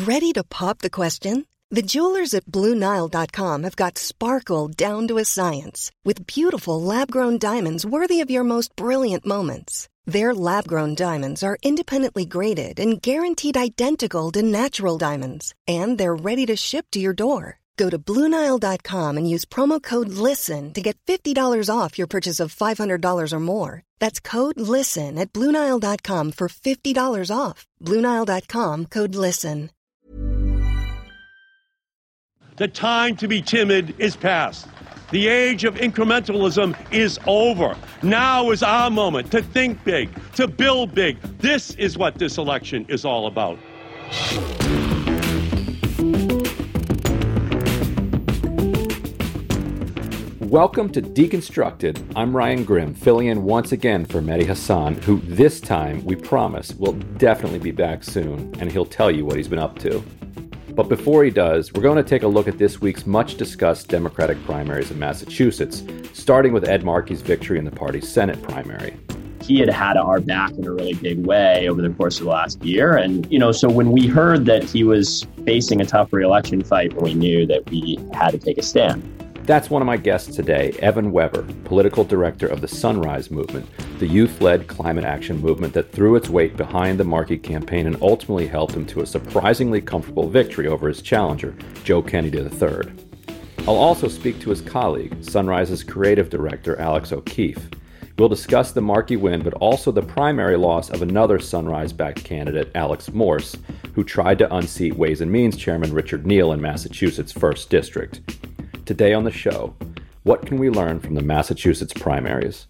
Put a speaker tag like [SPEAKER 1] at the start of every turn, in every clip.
[SPEAKER 1] Ready to pop the question? The jewelers at BlueNile.com have got sparkle down to a science with beautiful lab-grown diamonds worthy of your most brilliant moments. Their lab-grown diamonds are independently graded and guaranteed identical to natural diamonds, and they're ready to ship to your door. Go to BlueNile.com and use promo code LISTEN to get $50 off your purchase of $500 or more. That's code LISTEN at BlueNile.com for $50 off. BlueNile.com, code LISTEN.
[SPEAKER 2] The time to be timid is past. The age of incrementalism is over. Now is our moment to think big, to build big. This is what this election is all about.
[SPEAKER 3] Welcome to Deconstructed. I'm Ryan Grimm, filling in once again for Mehdi Hasan, who this time, we promise, will definitely be back soon, and he'll tell you what he's been up to. But before he does, we're going to take a look at this week's much-discussed Democratic primaries in Massachusetts, starting with Ed Markey's victory in the party's Senate primary.
[SPEAKER 4] He had our back in a really big way over the course of the last year. And, so when we heard that he was facing a tough re-election fight, we knew that we had to take a stand.
[SPEAKER 3] That's one of my guests today, Evan Weber, political director of the Sunrise Movement, the youth-led climate action movement that threw its weight behind the Markey campaign and ultimately helped him to a surprisingly comfortable victory over his challenger, Joe Kennedy III. I'll also speak to his colleague, Sunrise's creative director, Alex O'Keefe. We'll discuss the Markey win, but also the primary loss of another Sunrise-backed candidate, Alex Morse, who tried to unseat Ways and Means Chairman Richard Neal in Massachusetts' 1st District. Today on the show, what can we learn from the Massachusetts primaries?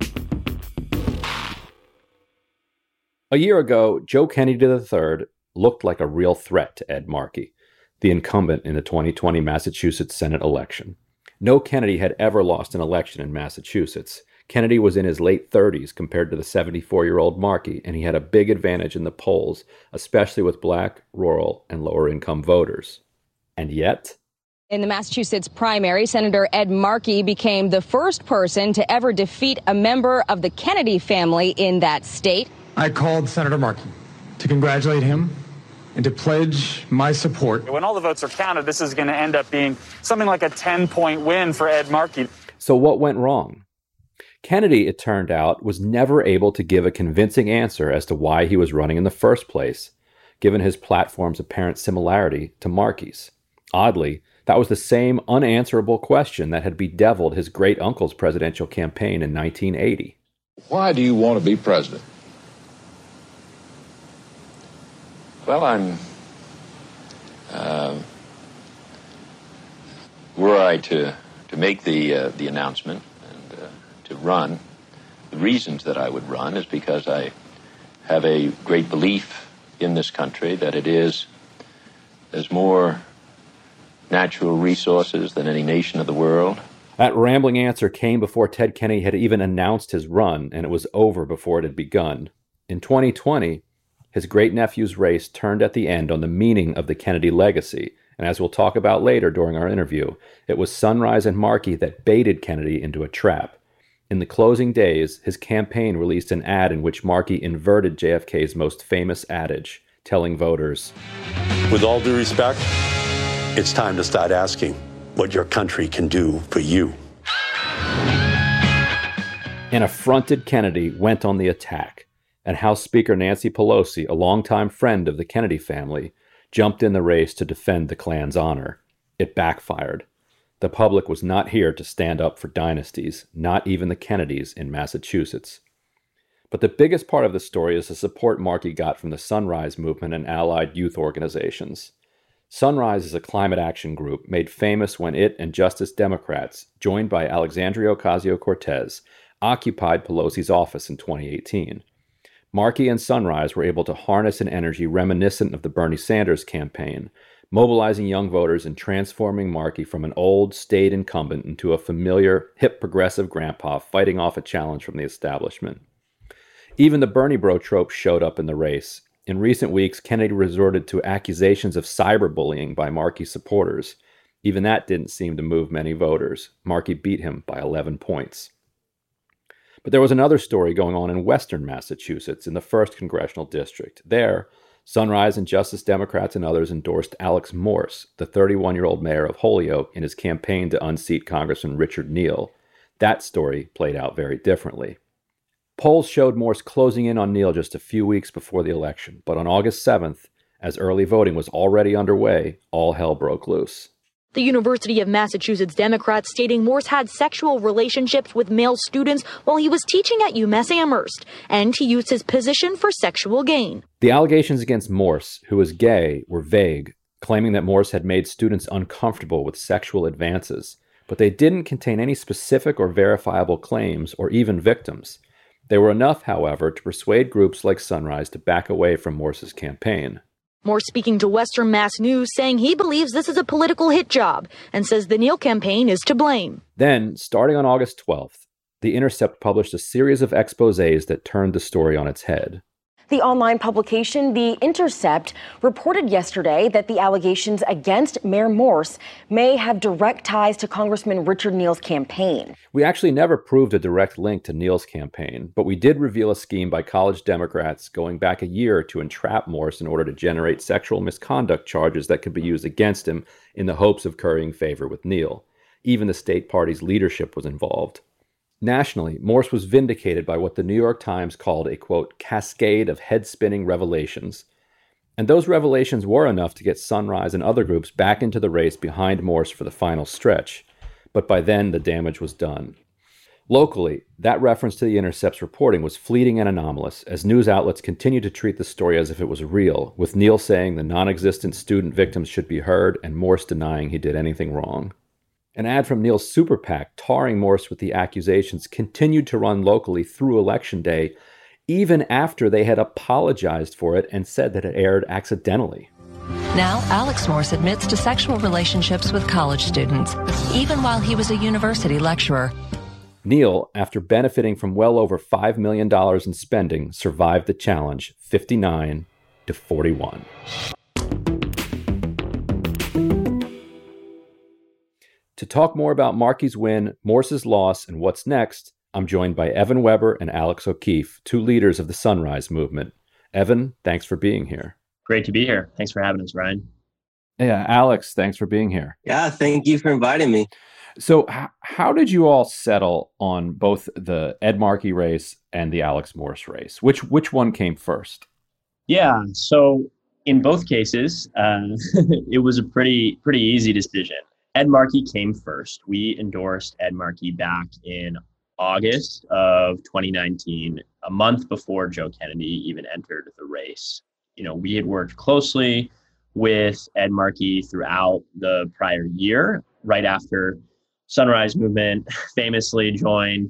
[SPEAKER 3] A year ago, Joe Kennedy III looked like a real threat to Ed Markey, the incumbent in the 2020 Massachusetts Senate election. No Kennedy had ever lost an election in Massachusetts. Kennedy was in his late 30s compared to the 74-year-old Markey, and he had a big advantage in the polls, especially with Black, rural, and lower-income voters. And yet,
[SPEAKER 5] in the Massachusetts primary, Senator Ed Markey became the first person to ever defeat a member of the Kennedy family in that state.
[SPEAKER 6] I called Senator Markey to congratulate him and to pledge my support.
[SPEAKER 7] When all the votes are counted, this is going to end up being something like a 10-point win for Ed Markey.
[SPEAKER 3] So what went wrong? Kennedy, it turned out, was never able to give a convincing answer as to why he was running in the first place, given his platform's apparent similarity to Markey's. Oddly, that was the same unanswerable question that had bedeviled his great-uncle's presidential campaign in 1980.
[SPEAKER 8] Why do you want to be president?
[SPEAKER 9] Well, were I to make the announcement and to run, the reasons that I would run is because I have a great belief in this country that there's more natural resources than any nation of the world.
[SPEAKER 3] That rambling answer came before Ted Kennedy had even announced his run, and it was over before it had begun. In 2020, his great-nephew's race turned at the end on the meaning of the Kennedy legacy, and as we'll talk about later during our interview, it was Sunrise and Markey that baited Kennedy into a trap. In the closing days, his campaign released an ad in which Markey inverted JFK's most famous adage, telling voters,
[SPEAKER 10] "With all due respect, it's time to start asking what your country can do for you."
[SPEAKER 3] An affronted Kennedy went on the attack, and House Speaker Nancy Pelosi, a longtime friend of the Kennedy family, jumped in the race to defend the Klan's honor. It backfired. The public was not here to stand up for dynasties, not even the Kennedys in Massachusetts. But the biggest part of the story is the support Markey got from the Sunrise Movement and allied youth organizations. Sunrise is a climate action group made famous when it and Justice Democrats, joined by Alexandria Ocasio-Cortez, occupied Pelosi's office in 2018. Markey and Sunrise were able to harness an energy reminiscent of the Bernie Sanders campaign, mobilizing young voters and transforming Markey from an old, staid incumbent into a familiar, hip progressive grandpa fighting off a challenge from the establishment. Even the Bernie bro trope showed up in the race. In recent weeks, Kennedy resorted to accusations of cyberbullying by Markey supporters. Even that didn't seem to move many voters. Markey beat him by 11 points. But there was another story going on in western Massachusetts in the 1st Congressional District. There, Sunrise and Justice Democrats and others endorsed Alex Morse, the 31-year-old mayor of Holyoke, in his campaign to unseat Congressman Richard Neal. That story played out very differently. Polls showed Morse closing in on Neal just a few weeks before the election, but on August 7th, as early voting was already underway, all hell broke loose.
[SPEAKER 11] The University of Massachusetts Democrats stating Morse had sexual relationships with male students while he was teaching at UMass Amherst, and he used his position for sexual gain.
[SPEAKER 3] The allegations against Morse, who was gay, were vague, claiming that Morse had made students uncomfortable with sexual advances, but they didn't contain any specific or verifiable claims or even victims. They were enough, however, to persuade groups like Sunrise to back away from Morse's campaign.
[SPEAKER 11] Morse speaking to Western Mass News, saying he believes this is a political hit job and says the Neal campaign is to blame.
[SPEAKER 3] Then, starting on August 12th, The Intercept published a series of exposés that turned the story on its head.
[SPEAKER 12] The online publication, The Intercept, reported yesterday that the allegations against Mayor Morse may have direct ties to Congressman Richard Neal's campaign.
[SPEAKER 3] We actually never proved a direct link to Neal's campaign, but we did reveal a scheme by college Democrats going back a year to entrap Morse in order to generate sexual misconduct charges that could be used against him in the hopes of currying favor with Neal. Even the state party's leadership was involved. Nationally, Morse was vindicated by what the New York Times called a, quote, cascade of head-spinning revelations. And those revelations were enough to get Sunrise and other groups back into the race behind Morse for the final stretch. But by then, the damage was done. Locally, that reference to The Intercept's reporting was fleeting and anomalous, as news outlets continued to treat the story as if it was real, with Neal saying the non-existent student victims should be heard and Morse denying he did anything wrong. An ad from Neal's super PAC tarring Morse with the accusations continued to run locally through Election Day, even after they had apologized for it and said that it aired accidentally.
[SPEAKER 13] Now, Alex Morse admits to sexual relationships with college students, even while he was a university lecturer.
[SPEAKER 3] Neal, after benefiting from well over $5 million in spending, survived the challenge 59-41. To talk more about Markey's win, Morse's loss, and what's next, I'm joined by Evan Weber and Alex O'Keefe, two leaders of the Sunrise Movement. Evan, thanks for being here.
[SPEAKER 4] Great to be here. Thanks for having us, Ryan.
[SPEAKER 3] Yeah, Alex, thanks for being here.
[SPEAKER 14] Yeah, thank you for inviting me.
[SPEAKER 3] So how did you all settle on both the Ed Markey race and the Alex Morse race? Which one came first?
[SPEAKER 4] Yeah, so in both cases, it was a pretty easy decision. Ed Markey came first. We endorsed Ed Markey back in August of 2019, a month before Joe Kennedy even entered the race. You know, we had worked closely with Ed Markey throughout the prior year, right after Sunrise Movement famously sat in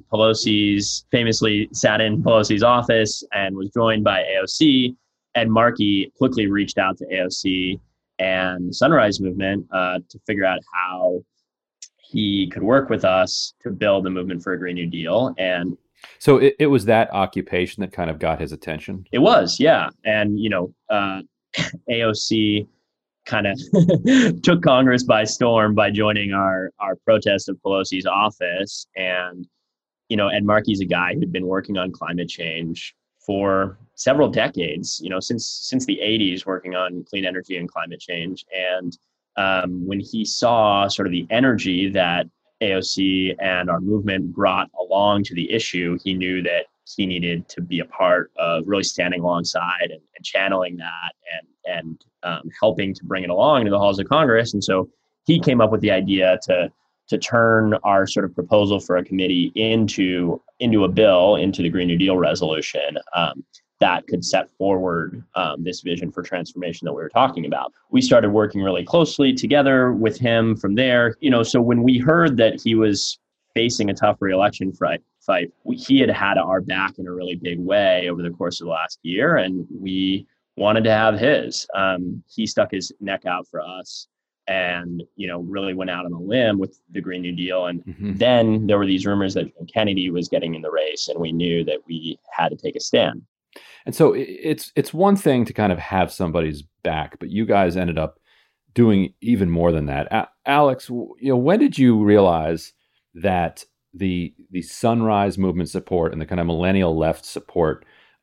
[SPEAKER 4] Pelosi's office and was joined by AOC. Ed Markey quickly reached out to AOC and the Sunrise Movement to figure out how he could work with us to build the movement for a Green New Deal. And
[SPEAKER 3] so it was that occupation that kind of got his attention?
[SPEAKER 4] It was, yeah. And, you know, AOC kind of took Congress by storm by joining our protest of Pelosi's office. And, you know, Ed Markey's a guy who'd been working on climate change for several decades, you know, since the 80s, working on clean energy and climate change. And when he saw sort of the energy that AOC and our movement brought along to the issue, he knew that he needed to be a part of really standing alongside and channeling that and helping to bring it along to the halls of Congress. And so he came up with the idea to turn our sort of proposal for a committee into a bill, into the Green New Deal resolution that could set forward this vision for transformation that we were talking about. We started working really closely together with him from there. You know, so when we heard that he was facing a tough re-election fight, he had our back in a really big way over the course of the last year, and we wanted to have his. He stuck his neck out for us and, you know, really went out on a limb with the Green New Deal. And then there were these rumors that Kennedy was getting in the race, and we knew that we had to take a stand.
[SPEAKER 3] And so it's one thing to kind of have somebody's back, but you guys ended up doing even more than that. Alex, you know, when did you realize that the Sunrise Movement support and the kind of millennial left support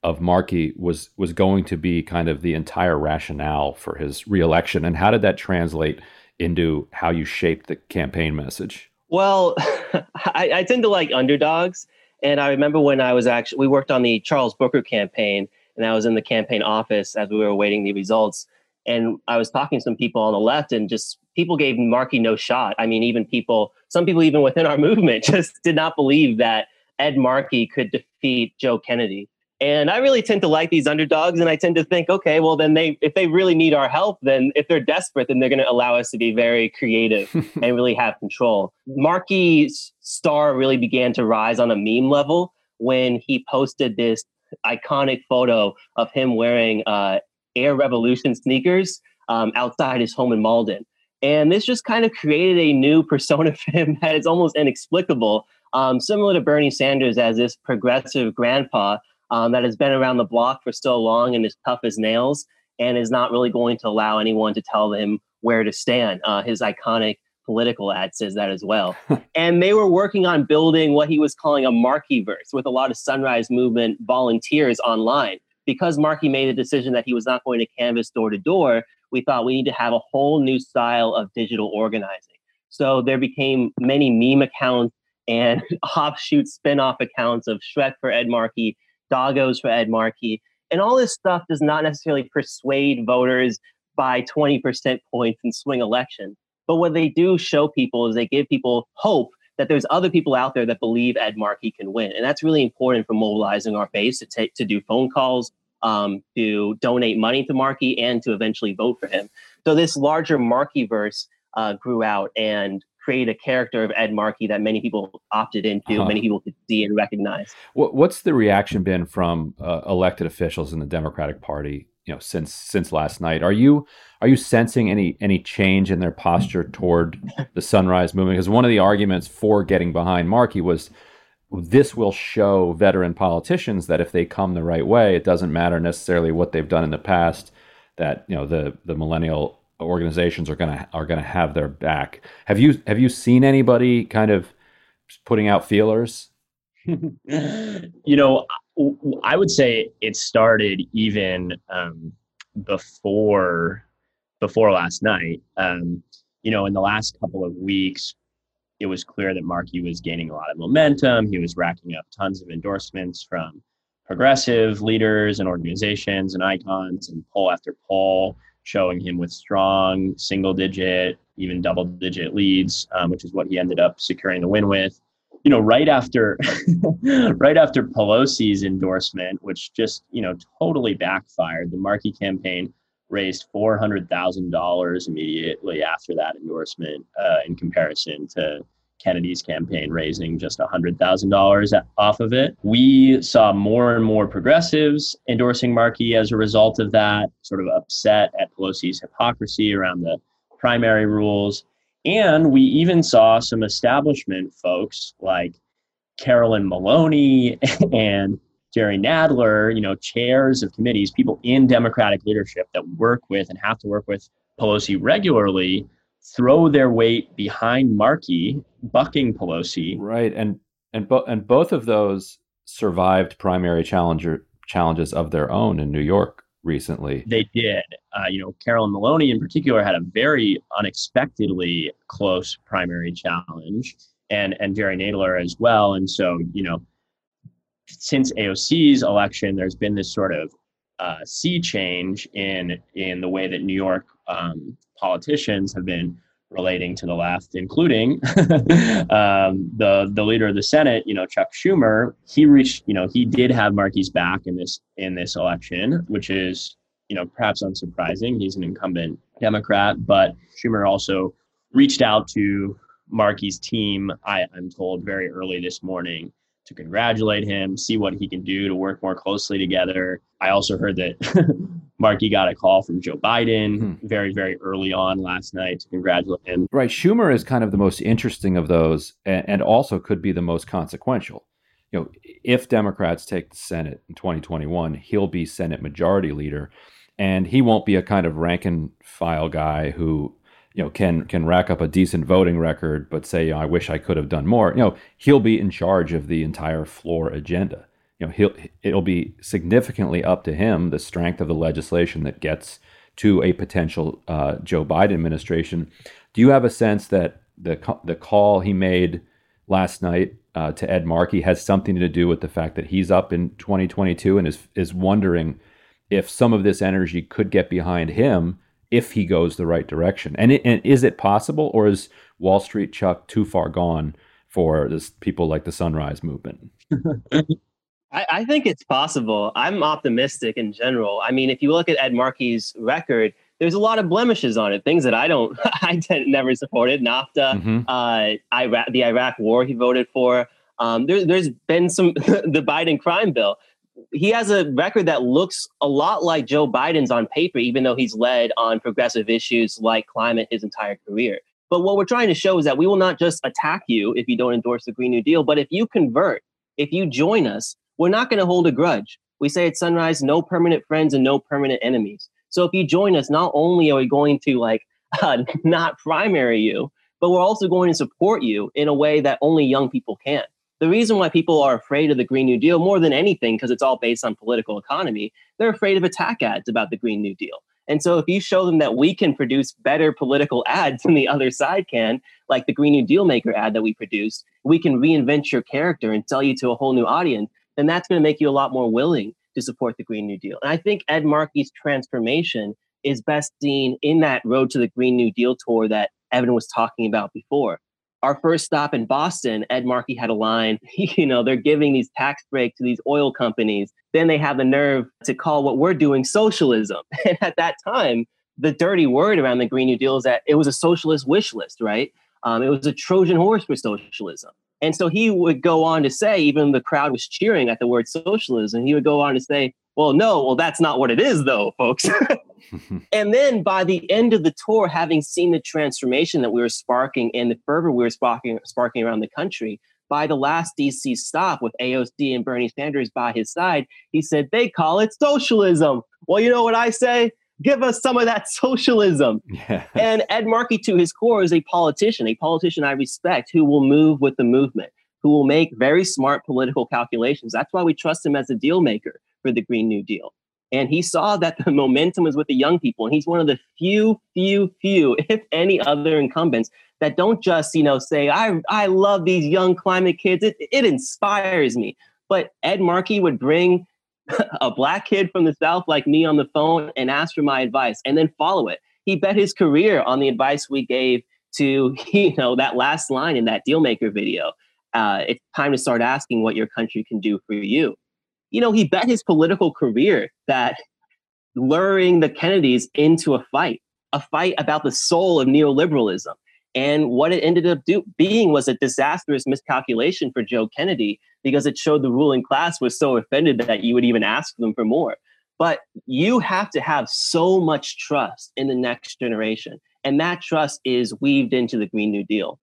[SPEAKER 3] of Markey was going to be kind of the entire rationale for his reelection, and how did that translate into how you shaped the campaign message?
[SPEAKER 14] Well, I tend to like underdogs. And I remember when we worked on the Charles Booker campaign, and I was in the campaign office as we were awaiting the results. And I was talking to some people on the left, and just people gave Markey no shot. I mean, some people even within our movement just did not believe that Ed Markey could defeat Joe Kennedy. And I really tend to like these underdogs, and I tend to think, okay, well, then if they really need our help, then if they're desperate, then they're going to allow us to be very creative and really have control. Markey's star really began to rise on a meme level when he posted this iconic photo of him wearing Air Revolution sneakers outside his home in Malden. And this just kind of created a new persona for him that is almost inexplicable, similar to Bernie Sanders as this progressive grandpa that has been around the block for so long and is tough as nails and is not really going to allow anyone to tell him where to stand. His iconic political ad says that as well. And they were working on building what he was calling a Markeyverse with a lot of Sunrise Movement volunteers online. Because Markey made a decision that he was not going to canvass door to door, we thought we need to have a whole new style of digital organizing. So there became many meme accounts and offshoot spin-off accounts of Shrek for Ed Markey, Doggos for Ed Markey. And all this stuff does not necessarily persuade voters by 20% points in swing elections. But what they do show people is they give people hope that there's other people out there that believe Ed Markey can win. And that's really important for mobilizing our base to do phone calls, to donate money to Markey, and to eventually vote for him. So this larger Markeyverse grew out and create a character of Ed Markey that many people opted into, many people could see and recognize.
[SPEAKER 3] What's the reaction been from elected officials in the Democratic Party, since last night? Are you sensing any change in their posture toward the Sunrise Movement? Because one of the arguments for getting behind Markey was this will show veteran politicians that if they come the right way, it doesn't matter necessarily what they've done in the past, that the millennial organizations are gonna have their back. Have you seen anybody kind of putting out feelers?
[SPEAKER 4] I would say it started even before last night. In the last couple of weeks, it was clear that Markey was gaining a lot of momentum. He was racking up tons of endorsements from progressive leaders and organizations and icons, and poll after poll showing him with strong single-digit, even double-digit leads, which is what he ended up securing the win with. Right after Pelosi's endorsement, which just totally backfired, the Markey campaign raised $400,000 immediately after that endorsement, in comparison to Kennedy's campaign raising just $100,000 off of it. We saw more and more progressives endorsing Markey as a result of that, sort of upset at Pelosi's hypocrisy around the primary rules. And we even saw some establishment folks like Carolyn Maloney and Jerry Nadler, chairs of committees, people in Democratic leadership that work with and have to work with Pelosi regularly, throw their weight behind Markey, bucking Pelosi.
[SPEAKER 3] Right, and both of those survived primary challenges of their own in New York recently.
[SPEAKER 4] They did. Carolyn Maloney in particular had a very unexpectedly close primary challenge, and Jerry Nadler as well. And so, since AOC's election, there's been this sort of sea change in the way that New York politicians have been relating to the left, including the leader of the Senate, Chuck Schumer. He did have Markey's back in this election, which is perhaps unsurprising. He's an incumbent Democrat, but Schumer also reached out to Markey's team, I'm told, very early this morning to congratulate him, see what he can do to work more closely together. I also heard that Markey got a call from Joe Biden very, very early on last night to congratulate him.
[SPEAKER 3] Right. Schumer is kind of the most interesting of those, and also could be the most consequential. If Democrats take the Senate in 2021, he'll be Senate Majority Leader, and he won't be a kind of rank and file guy who can rack up a decent voting record, but say, I wish I could have done more. He'll be in charge of the entire floor agenda. it'll be significantly up to him, the strength of the legislation that gets to a potential Joe Biden administration. Do you have a sense that the call he made last night to Ed Markey has something to do with the fact that he's up in 2022 and is wondering if some of this energy could get behind him if he goes the right direction? And is it possible, or is Wall Street Chuck too far gone for people like the Sunrise Movement?
[SPEAKER 14] I think it's possible. I'm optimistic in general. I mean, if you look at Ed Markey's record, there's a lot of blemishes on it, things that I never supported. NAFTA, the Iraq war he voted for. There's been the Biden crime bill. He has a record that looks a lot like Joe Biden's on paper, even though he's led on progressive issues like climate his entire career. But what we're trying to show is that we will not just attack you if you don't endorse the Green New Deal, but if you convert, if you join us, we're not going to hold a grudge. We say at Sunrise, no permanent friends and no permanent enemies. So if you join us, not only are we going to not primary you, but we're also going to support you in a way that only young people can. The reason why people are afraid of the Green New Deal more than anything, because it's all based on political economy, they're afraid of attack ads about the Green New Deal. And so if you show them that we can produce better political ads than the other side can, like the Green New Deal Maker ad that we produced, we can reinvent your character and sell you to a whole new audience, then that's going to make you a lot more willing to support the Green New Deal. And I think Ed Markey's transformation is best seen in that Road to the Green New Deal tour that Evan was talking about before. Our first stop in Boston, Ed Markey had a line, they're giving these tax breaks to these oil companies. Then they have the nerve to call what we're doing socialism. And at that time, the dirty word around the Green New Deal is that it was a socialist wish list, right? It was a Trojan horse for socialism. And so he would go on to say, even the crowd was cheering at the word socialism, he would go on to say, well, that's not what it is, though, folks. And then by the end of the tour, having seen the transformation that we were sparking and the fervor we were sparking around the country, by the last DC stop with AOC and Bernie Sanders by his side, he said, they call it socialism. Well, you know what I say? Give us some of that socialism. Yeah. And Ed Markey, to his core, is a politician I respect, who will move with the movement, who will make very smart political calculations. That's why we trust him as a deal maker for the Green New Deal. And he saw that the momentum was with the young people. And he's one of the few, if any other incumbents that don't just, say, I love these young climate kids. It inspires me. But Ed Markey would bring a Black kid from the South like me on the phone and ask for my advice and then follow it. He bet his career on the advice we gave to, that last line in that Dealmaker video. It's time to start asking what your country can do for you. He bet his political career that luring the Kennedys into a fight about the soul of neoliberalism. And what it ended up being was a disastrous miscalculation for Joe Kennedy, because it showed the ruling class was so offended that you would even ask them for more. But you have to have so much trust in the next generation. And that trust is weaved into the Green New Deal.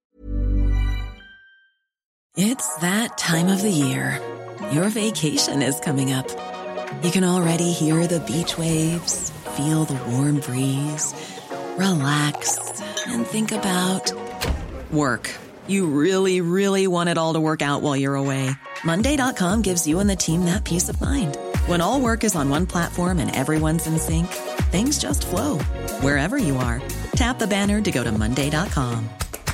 [SPEAKER 15] It's that time of the year. Your vacation is coming up. You can already hear the beach waves, feel the warm breeze, relax, and think about work. You really, really want it all to work out while you're away. Monday.com gives you and the team that peace of mind. When all work is on one platform and everyone's in sync, things just flow. Wherever you are, tap the banner to go to Monday.com.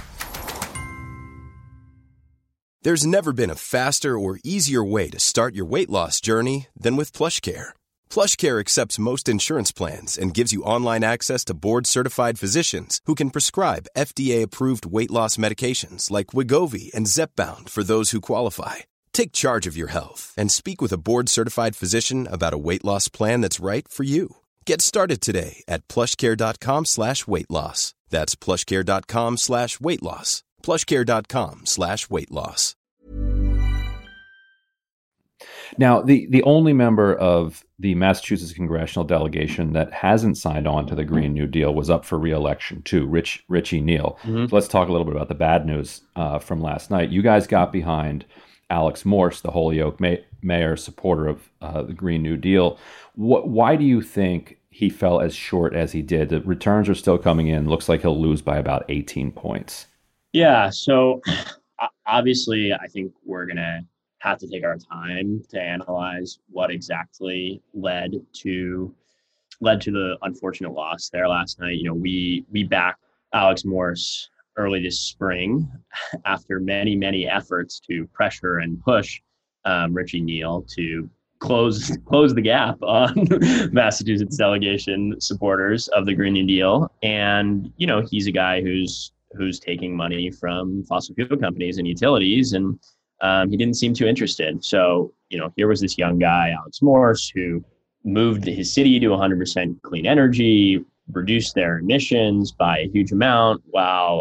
[SPEAKER 16] There's never been a faster or easier way to start your weight loss journey than with PlushCare. PlushCare accepts most insurance plans and gives you online access to board-certified physicians who can prescribe FDA-approved weight loss medications like Wegovy and Zepbound for those who qualify. Take charge of your health and speak with a board-certified physician about a weight loss plan that's right for you. Get started today at plushcare.com/weight loss. That's plushcare.com/weight loss. plushcare.com/weight loss.
[SPEAKER 3] Now, the only member of the Massachusetts congressional delegation that hasn't signed on to the Green New Deal was up for re-election too, Richie Neal. Mm-hmm. So let's talk a little bit about the bad news from last night. You guys got behind Alex Morse, the Holyoke mayor, supporter of the Green New Deal. Why do you think he fell as short as he did? The returns are still coming in. Looks like he'll lose by about 18 points.
[SPEAKER 4] Yeah, so obviously I think we're going to have to take our time to analyze what exactly led to the unfortunate loss there last night. We backed Alex Morse early this spring after many efforts to pressure and push Richie Neal to close the gap on Massachusetts delegation supporters of the Green New Deal. And he's a guy who's taking money from fossil fuel companies and utilities, and he didn't seem too interested. So here was this young guy, Alex Morse, who moved his city to 100% clean energy, reduced their emissions by a huge amount while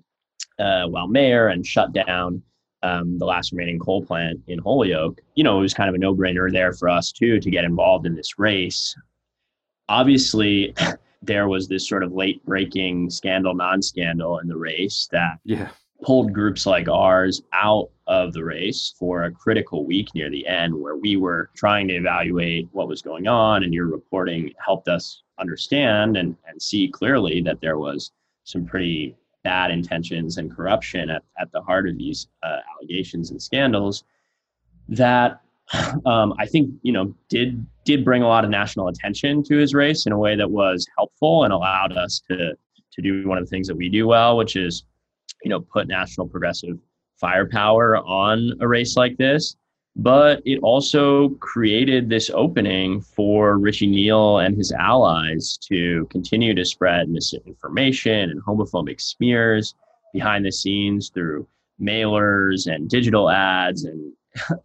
[SPEAKER 4] mayor, and shut down the last remaining coal plant in Holyoke. It was kind of a no-brainer there for us too to get involved in this race. Obviously, there was this sort of late-breaking scandal, non-scandal in the race that pulled groups like ours out of the race for a critical week near the end, where we were trying to evaluate what was going on, and your reporting helped us understand and see clearly that there was some pretty bad intentions and corruption at the heart of these allegations and scandals that I think did bring a lot of national attention to his race in a way that was helpful and allowed us to do one of the things that we do well, which is put national progressive firepower on a race like this. But it also created this opening for Richie Neal and his allies to continue to spread misinformation and homophobic smears behind the scenes through mailers and digital ads and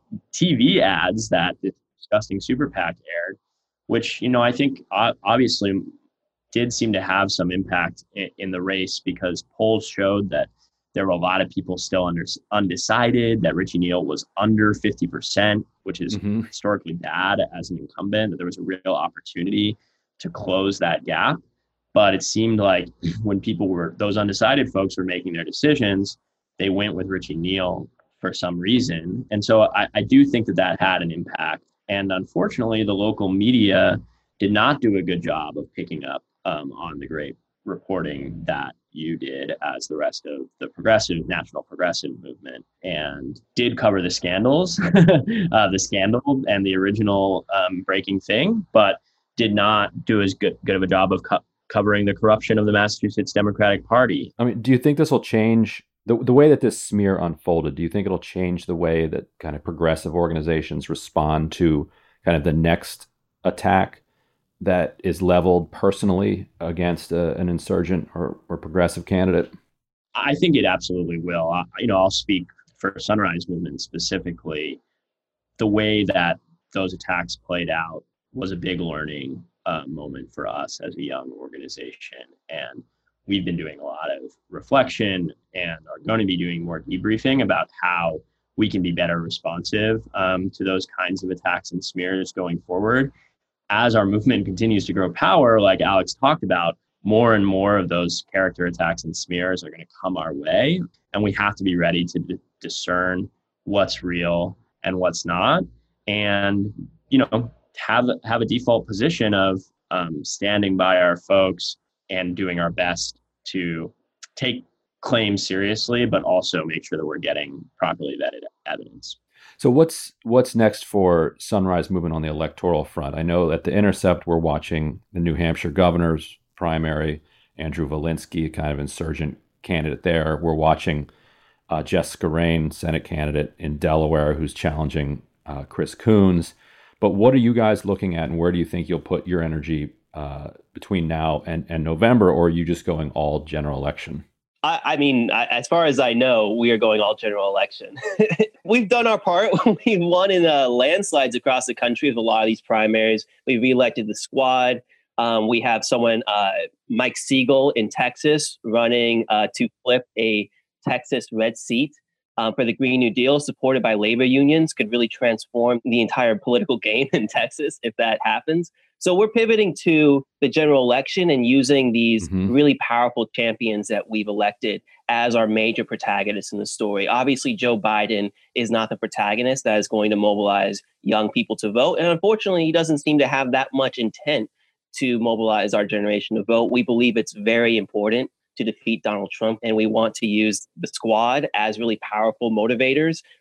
[SPEAKER 4] TV ads that this disgusting super PAC aired, which, I think obviously did seem to have some impact in the race, because polls showed that there were a lot of people still undecided, that Richie Neal was under 50%, which is historically bad as an incumbent, that there was a real opportunity to close that gap. But it seemed like when those undecided folks were making their decisions, they went with Richie Neal for some reason. And so I do think that had an impact. And unfortunately, the local media did not do a good job of picking up on the great reporting that you did as the rest of the national progressive movement, and did cover the scandals, the scandal and the original breaking thing, but did not do as good of a job of covering the corruption of the Massachusetts Democratic Party.
[SPEAKER 3] I mean, do you think this will change the way that this smear unfolded? Do you think it'll change the way that kind of progressive organizations respond to kind of the next attack that is leveled personally against an insurgent or progressive candidate?
[SPEAKER 4] I think it absolutely will. I'll speak for Sunrise Movement specifically. The way that those attacks played out was a big learning moment for us as a young organization. And we've been doing a lot of reflection and are going to be doing more debriefing about how we can be better responsive to those kinds of attacks and smears going forward. As our movement continues to grow power, like Alex talked about, more and more of those character attacks and smears are going to come our way. And we have to be ready to discern what's real and what's not. And, have a default position of standing by our folks and doing our best to take claims seriously, but also make sure that we're getting properly vetted evidence.
[SPEAKER 3] So what's next for Sunrise Movement on the electoral front? I know at The Intercept, we're watching the New Hampshire governor's primary, Andrew Volinsky, kind of insurgent candidate there. We're watching Jessica Rain, Senate candidate in Delaware, who's challenging Chris Coons. But what are you guys looking at, and where do you think you'll put your energy between now and November, or are you just going all general election?
[SPEAKER 14] I mean, as far as I know, we are going all general election. We've done our part. We've won in landslides across the country with a lot of these primaries. We've reelected the squad. We have someone, Mike Siegel in Texas, running to flip a Texas red seat for the Green New Deal, supported by labor unions, could really transform the entire political game in Texas if that happens. So we're pivoting to the general election and using these really powerful champions that we've elected as our major protagonists in the story. Obviously, Joe Biden is not the protagonist that is going to mobilize young people to vote. And unfortunately, he doesn't seem to have that much intent to mobilize our generation to vote. We believe it's very important to defeat Donald Trump, and we want to use the squad as really powerful motivators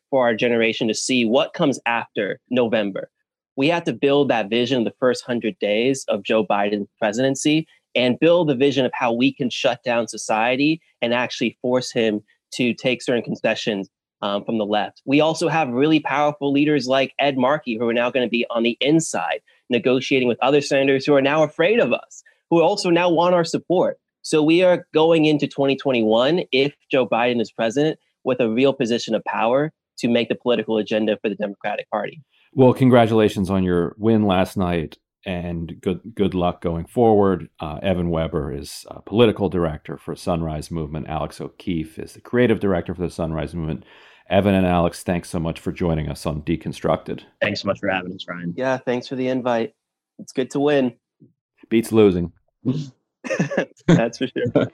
[SPEAKER 14] for our generation to see what comes after November. We have to build that vision of the first 100 days of Joe Biden's presidency and build the vision of how we can shut down society and actually force him to take certain concessions from the left. We also have really powerful leaders like Ed Markey, who are now going to be on the inside, negotiating with other senators who are now afraid of us, who also now want our support. So we are going into 2021, if Joe Biden is president, with a real position of power to make the political agenda for the Democratic Party.
[SPEAKER 3] Well, congratulations on your win last night, and good luck going forward. Evan Weber is political director for Sunrise Movement. Alex O'Keefe is the creative director for the Sunrise Movement. Evan and Alex, thanks so much for joining us on Deconstructed.
[SPEAKER 4] Thanks so much for having us, Ryan.
[SPEAKER 14] Yeah, thanks for the invite. It's good to win.
[SPEAKER 3] Beats losing.
[SPEAKER 14] That's for sure.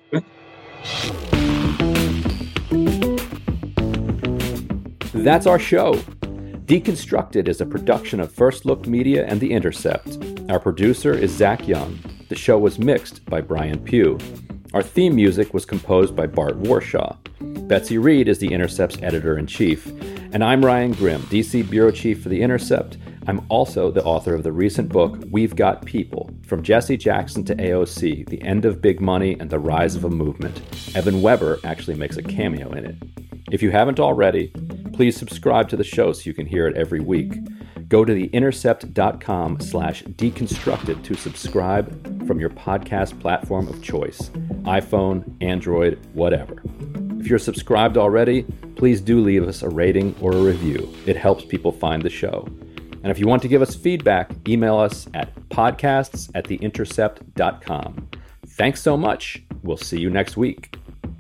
[SPEAKER 3] That's our show. Deconstructed is a production of First Look Media and The Intercept. Our producer is Zach Young. The show was mixed by Brian Pugh. Our theme music was composed by Bart Warshaw. Betsy Reed is The Intercept's editor-in-chief. And I'm Ryan Grimm, DC bureau chief for The Intercept. I'm also the author of the recent book, We've Got People, From Jesse Jackson to AOC, The End of Big Money and the Rise of a Movement. Evan Weber actually makes a cameo in it. If you haven't already, please subscribe to the show so you can hear it every week. Go to theintercept.com/deconstructed to subscribe from your podcast platform of choice, iPhone, Android, whatever. If you're subscribed already, please do leave us a rating or a review. It helps people find the show. And if you want to give us feedback, email us at podcasts@theintercept.com. Thanks so much. We'll see you next week.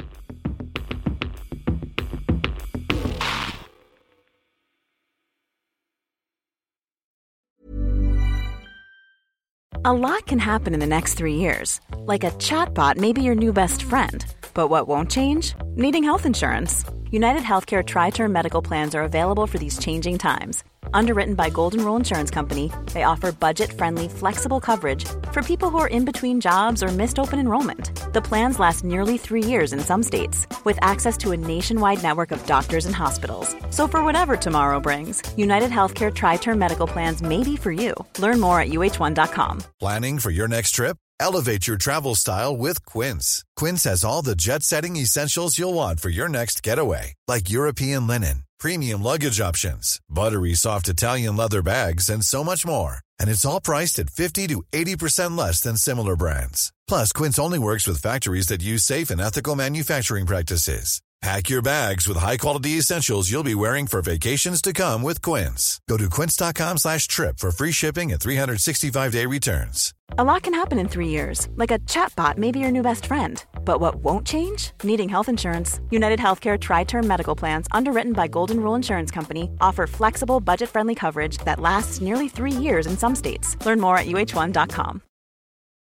[SPEAKER 17] A lot can happen in the next 3 years. Like a chatbot may be your new best friend. But what won't change? Needing health insurance. United Healthcare Tri-Term Medical Plans are available for these changing times. Underwritten by Golden Rule Insurance Company, they offer budget-friendly, flexible coverage for people who are in between jobs or missed open enrollment. The plans last nearly 3 years in some states, with access to a nationwide network of doctors and hospitals. So for whatever tomorrow brings, United Healthcare Tri-Term Medical Plans may be for you. Learn more at uh1.com.
[SPEAKER 18] Planning for your next trip? Elevate your travel style with Quince. Quince has all the jet-setting essentials you'll want for your next getaway, like European linen, premium luggage options, buttery soft Italian leather bags, and so much more. And it's all priced at 50 to 80% less than similar brands. Plus, Quince only works with factories that use safe and ethical manufacturing practices. Pack your bags with high-quality essentials you'll be wearing for vacations to come with Quince. Go to quince.com/trip for free shipping and 365-day returns.
[SPEAKER 17] A lot can happen in 3 years, like a chatbot may be your new best friend. But what won't change? Needing health insurance. United Healthcare Tri-Term Medical Plans, underwritten by Golden Rule Insurance Company, offer flexible, budget-friendly coverage that lasts nearly 3 years in some states. Learn more at uh1.com.